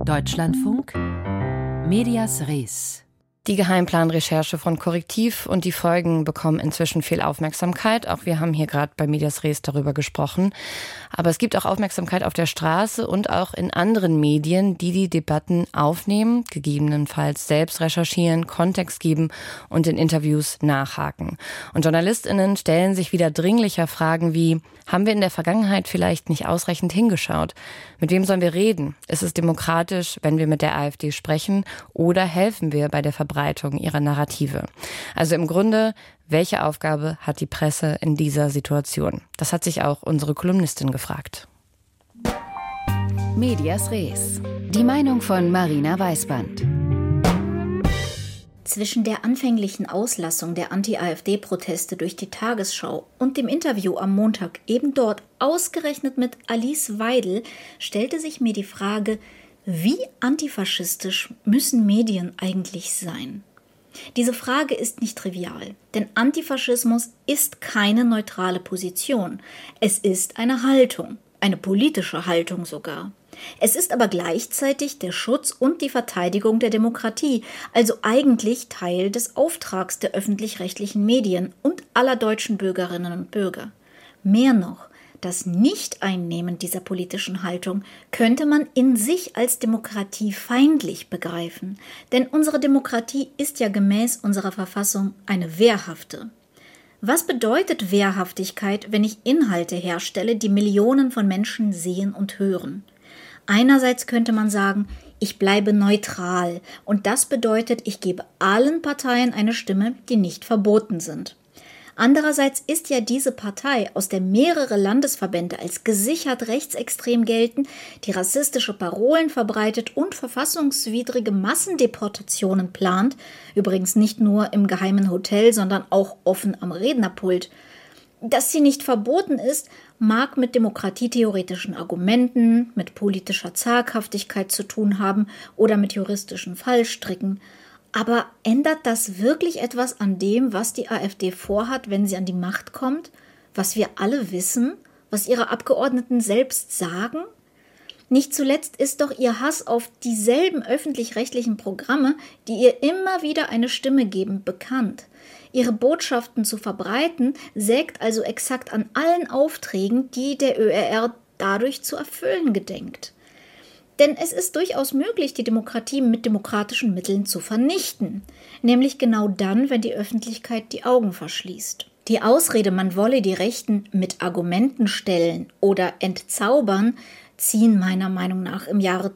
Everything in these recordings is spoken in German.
Deutschlandfunk, Medias Res. Die Geheimplanrecherche von Korrektiv und die Folgen bekommen inzwischen viel Aufmerksamkeit. Auch wir haben hier gerade bei Medias Res darüber gesprochen. Aber es gibt auch Aufmerksamkeit auf der Straße und auch in anderen Medien, die die Debatten aufnehmen, gegebenenfalls selbst recherchieren, Kontext geben und in Interviews nachhaken. Und JournalistInnen stellen sich wieder dringlicher Fragen wie: Haben wir in der Vergangenheit vielleicht nicht ausreichend hingeschaut? Mit wem sollen wir reden? Ist es demokratisch, wenn wir mit der AfD sprechen? Oder helfen wir bei der Verbreitung ihrer Narrative? Also im Grunde, welche Aufgabe hat die Presse in dieser Situation? Das hat sich auch unsere Kolumnistin gefragt. Medias Res. Die Meinung von Marina Weißband. Zwischen der anfänglichen Auslassung der Anti-AfD-Proteste durch die Tagesschau und dem Interview am Montag eben dort, ausgerechnet mit Alice Weidel, stellte sich mir die Frage: Wie antifaschistisch müssen Medien eigentlich sein? Diese Frage ist nicht trivial, denn Antifaschismus ist keine neutrale Position. Es ist eine Haltung, eine politische Haltung sogar. Es ist aber gleichzeitig der Schutz und die Verteidigung der Demokratie, also eigentlich Teil des Auftrags der öffentlich-rechtlichen Medien und aller deutschen Bürgerinnen und Bürger. Mehr noch, das Nicht-Einnehmen dieser politischen Haltung könnte man in sich als demokratiefeindlich begreifen, denn unsere Demokratie ist ja gemäß unserer Verfassung eine wehrhafte. Was bedeutet Wehrhaftigkeit, wenn ich Inhalte herstelle, die Millionen von Menschen sehen und hören? Einerseits könnte man sagen, ich bleibe neutral und das bedeutet, ich gebe allen Parteien eine Stimme, die nicht verboten sind. Andererseits ist ja diese Partei, aus der mehrere Landesverbände als gesichert rechtsextrem gelten, die rassistische Parolen verbreitet und verfassungswidrige Massendeportationen plant, übrigens nicht nur im geheimen Hotel, sondern auch offen am Rednerpult. Dass sie nicht verboten ist, mag mit demokratietheoretischen Argumenten, mit politischer Zaghaftigkeit zu tun haben oder mit juristischen Fallstricken. Aber ändert das wirklich etwas an dem, was die AfD vorhat, wenn sie an die Macht kommt? Was wir alle wissen? Was ihre Abgeordneten selbst sagen? Nicht zuletzt ist doch ihr Hass auf dieselben öffentlich-rechtlichen Programme, die ihr immer wieder eine Stimme geben, bekannt. Ihre Botschaften zu verbreiten, sägt also exakt an allen Aufträgen, die der ÖRR dadurch zu erfüllen gedenkt. Denn es ist durchaus möglich, die Demokratie mit demokratischen Mitteln zu vernichten. Nämlich genau dann, wenn die Öffentlichkeit die Augen verschließt. Die Ausrede, man wolle die Rechten mit Argumenten stellen oder entzaubern, ziehen meiner Meinung nach im Jahre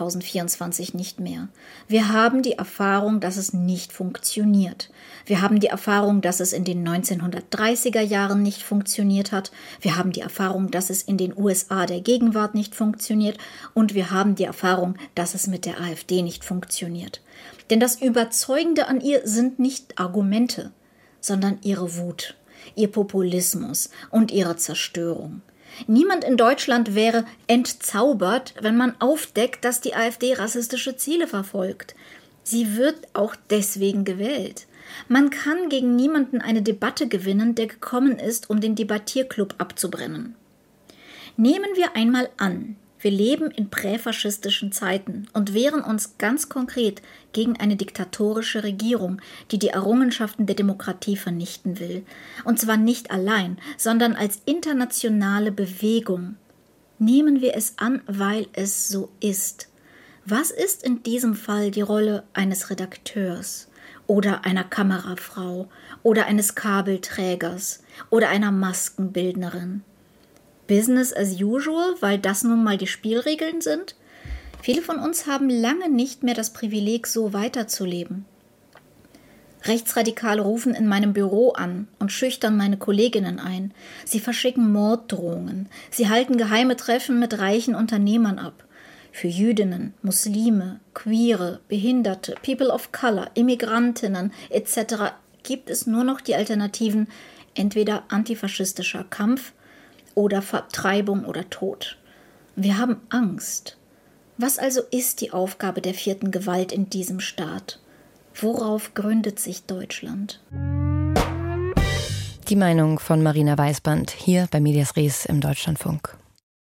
2024 nicht mehr. Wir haben die Erfahrung, dass es nicht funktioniert. Wir haben die Erfahrung, dass es in den 1930er Jahren nicht funktioniert hat. Wir haben die Erfahrung, dass es in den USA der Gegenwart nicht funktioniert. Und wir haben die Erfahrung, dass es mit der AfD nicht funktioniert. Denn das Überzeugende an ihr sind nicht Argumente, sondern ihre Wut, ihr Populismus und ihre Zerstörung. Niemand in Deutschland wäre entzaubert, wenn man aufdeckt, dass die AfD rassistische Ziele verfolgt. Sie wird auch deswegen gewählt. Man kann gegen niemanden eine Debatte gewinnen, der gekommen ist, um den Debattierclub abzubrennen. Nehmen wir einmal an, wir leben in präfaschistischen Zeiten und wehren uns ganz konkret gegen eine diktatorische Regierung, die die Errungenschaften der Demokratie vernichten will. Und zwar nicht allein, sondern als internationale Bewegung. Nehmen wir es an, weil es so ist. Was ist in diesem Fall die Rolle eines Redakteurs oder einer Kamerafrau oder eines Kabelträgers oder einer Maskenbildnerin? Business as usual, weil das nun mal die Spielregeln sind? Viele von uns haben lange nicht mehr das Privileg, so weiterzuleben. Rechtsradikale rufen in meinem Büro an und schüchtern meine Kolleginnen ein. Sie verschicken Morddrohungen. Sie halten geheime Treffen mit reichen Unternehmern ab. Für Jüdinnen, Muslime, Queere, Behinderte, People of Color, Immigrantinnen etc. gibt es nur noch die Alternativen entweder antifaschistischer Kampf oder Vertreibung oder Tod. Wir haben Angst. Was also ist die Aufgabe der vierten Gewalt in diesem Staat? Worauf gründet sich Deutschland? Die Meinung von Marina Weißband hier bei Medias Res im Deutschlandfunk.